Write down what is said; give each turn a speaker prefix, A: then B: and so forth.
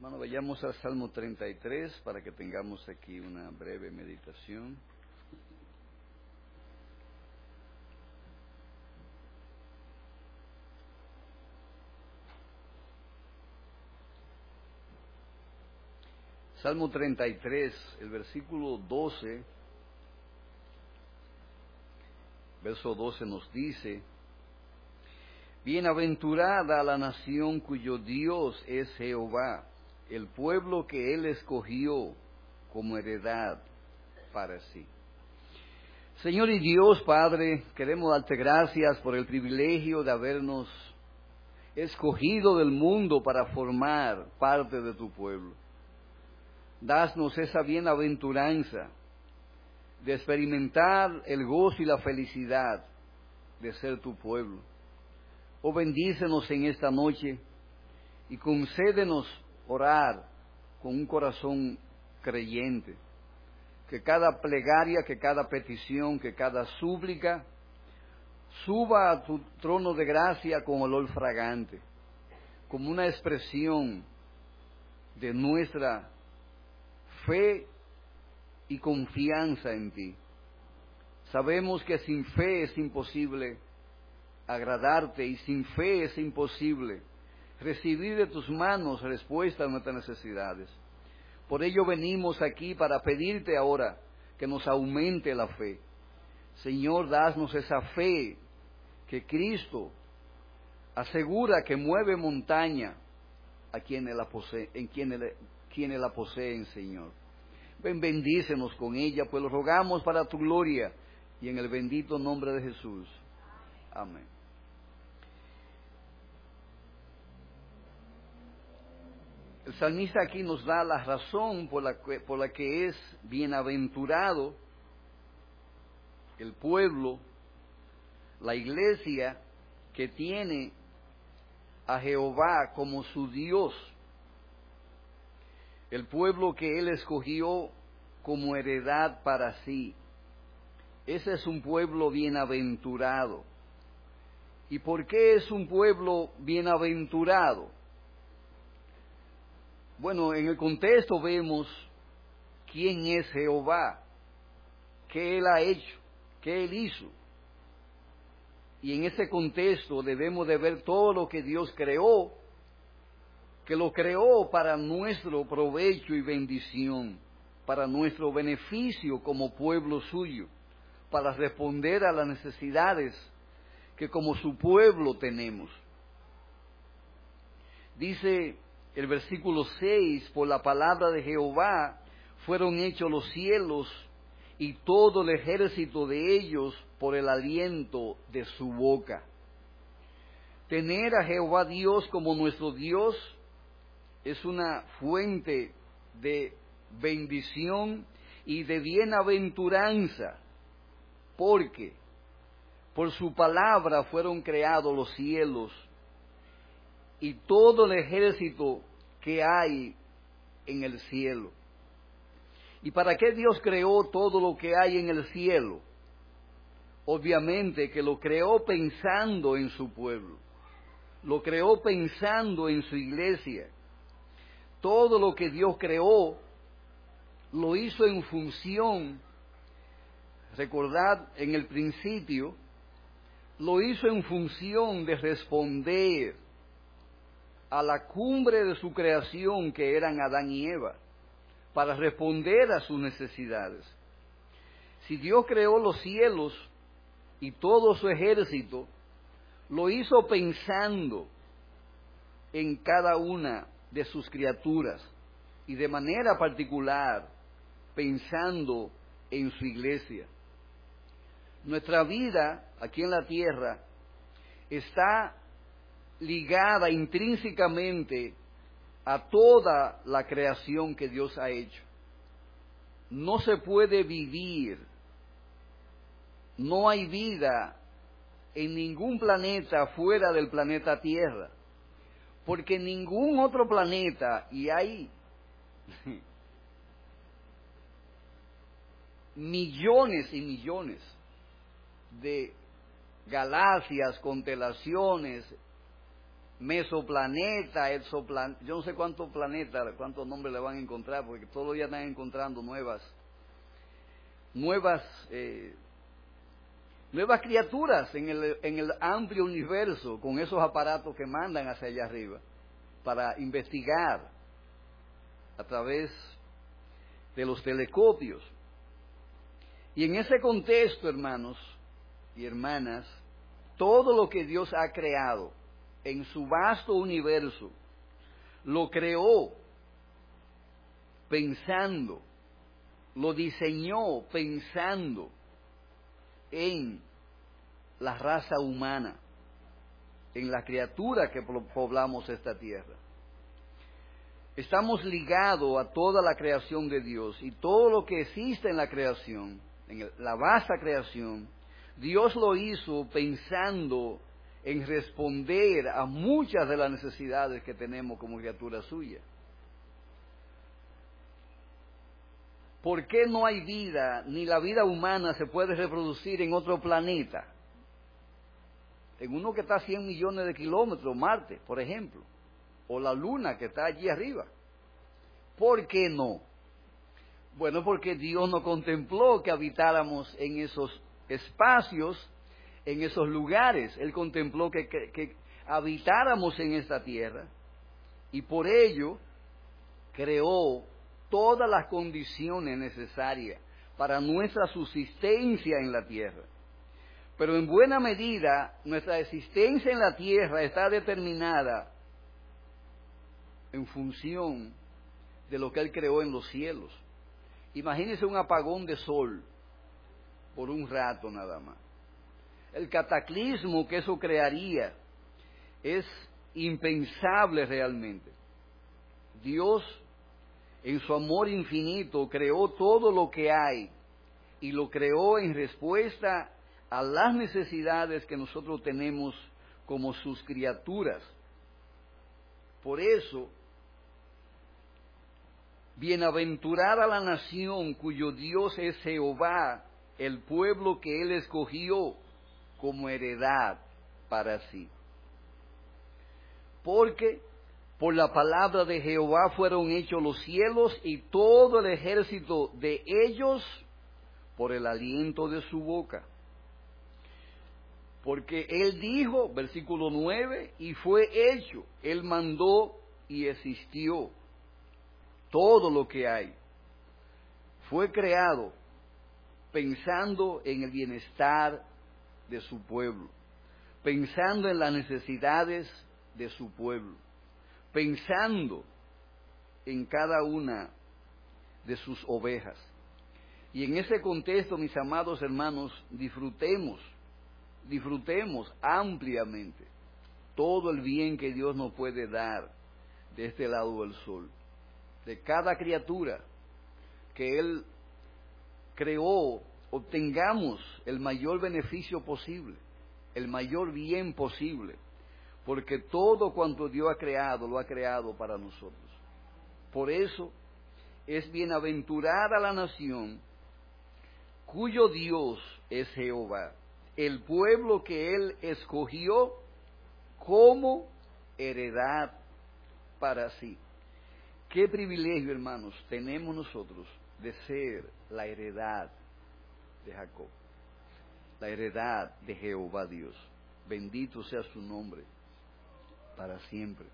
A: Hermano, vayamos al Salmo 33 para que tengamos aquí una breve meditación. Salmo 33, el versículo 12, verso 12 nos dice: Bienaventurada la nación cuyo Dios es Jehová, el pueblo que Él escogió como heredad para sí. Señor y Dios Padre, queremos darte gracias por el privilegio de habernos escogido del mundo para formar parte de tu pueblo. Danos esa bienaventuranza de experimentar el gozo y la felicidad de ser tu pueblo. Oh, bendícenos en esta noche y concédenos orar con un corazón creyente. Que cada plegaria, que cada petición, que cada súplica suba a tu trono de gracia con olor fragante, como una expresión de nuestra fe y confianza en ti. Sabemos que sin fe es imposible agradarte y sin fe es imposible recibir de tus manos respuesta a nuestras necesidades. Por ello venimos aquí para pedirte ahora que nos aumente la fe. Señor, danos esa fe que Cristo asegura que mueve montaña a quienes la poseen, Señor. Ven, bendícenos con ella, pues lo rogamos para tu gloria y en el bendito nombre de Jesús. Amén. El salmista aquí nos da la razón por la que es bienaventurado el pueblo, la iglesia que tiene a Jehová como su Dios, el pueblo que Él escogió como heredad para sí. Ese es un pueblo bienaventurado. ¿Y por qué es un pueblo bienaventurado? Bueno, en el contexto vemos quién es Jehová, qué Él ha hecho, qué Él hizo. Y en ese contexto debemos de ver todo lo que Dios creó, que lo creó para nuestro provecho y bendición, para nuestro beneficio como pueblo suyo, para responder a las necesidades que como su pueblo tenemos. Dice el versículo 6, por la palabra de Jehová fueron hechos los cielos y todo el ejército de ellos por el aliento de su boca. Tener a Jehová Dios como nuestro Dios es una fuente de bendición y de bienaventuranza, porque por su palabra fueron creados los cielos y todo el ejército que hay en el cielo. ¿Y para qué Dios creó todo lo que hay en el cielo? Obviamente que lo creó pensando en su pueblo, lo creó pensando en su iglesia. Todo lo que Dios creó lo hizo en función, recordad en el principio, lo hizo en función de responder a la cumbre de su creación, que eran Adán y Eva, para responder a sus necesidades. Si Dios creó los cielos y todo su ejército, lo hizo pensando en cada una de sus criaturas y de manera particular pensando en su iglesia. Nuestra vida aquí en la tierra está ligada intrínsecamente a toda la creación que Dios ha hecho. No se puede vivir, no hay vida en ningún planeta fuera del planeta Tierra, porque ningún otro planeta, y hay millones y millones de galaxias, constelaciones, mesoplaneta, exoplaneta, yo no sé cuántos planetas, cuántos nombres le van a encontrar, porque todos los días están encontrando nuevas criaturas en el amplio universo, con esos aparatos que mandan hacia allá arriba, para investigar a través de los telescopios. Y en ese contexto, hermanos y hermanas, todo lo que Dios ha creado en su vasto universo, lo creó pensando, lo diseñó pensando en la raza humana, en la criatura que poblamos esta tierra. Estamos ligados a toda la creación de Dios, y todo lo que existe en la creación, en la vasta creación, Dios lo hizo pensando en responder a muchas de las necesidades que tenemos como criatura suya. ¿Por qué no hay vida, ni la vida humana se puede reproducir en otro planeta? En uno que está a 100 millones de kilómetros, Marte, por ejemplo, o la Luna que está allí arriba. ¿Por qué no? Bueno, porque Dios no contempló que habitáramos en esos espacios, en esos lugares. Él contempló que habitáramos en esta tierra, y por ello creó todas las condiciones necesarias para nuestra subsistencia en la tierra. Pero en buena medida nuestra existencia en la tierra está determinada en función de lo que Él creó en los cielos. Imagínense un apagón de sol por un rato nada más. El cataclismo que eso crearía es impensable realmente. Dios, en su amor infinito, creó todo lo que hay, y lo creó en respuesta a las necesidades que nosotros tenemos como sus criaturas. Por eso, bienaventurada la nación cuyo Dios es Jehová, el pueblo que Él escogió como heredad para sí. Porque por la palabra de Jehová fueron hechos los cielos, y todo el ejército de ellos por el aliento de su boca. Porque Él dijo, versículo 9, y fue hecho. Él mandó y existió. Todo lo que hay fue creado pensando en el bienestar de su pueblo, pensando en las necesidades de su pueblo, pensando en cada una de sus ovejas. Y en ese contexto, mis amados hermanos, disfrutemos ampliamente todo el bien que Dios nos puede dar de este lado del sol. De cada criatura que Él creó, obtengamos el mayor beneficio posible, el mayor bien posible, porque todo cuanto Dios ha creado, lo ha creado para nosotros. Por eso es bienaventurada la nación cuyo Dios es Jehová, el pueblo que Él escogió como heredad para sí. Qué privilegio, hermanos, tenemos nosotros de ser la heredad de Jacob, la heredad de Jehová Dios. Bendito sea su nombre para siempre.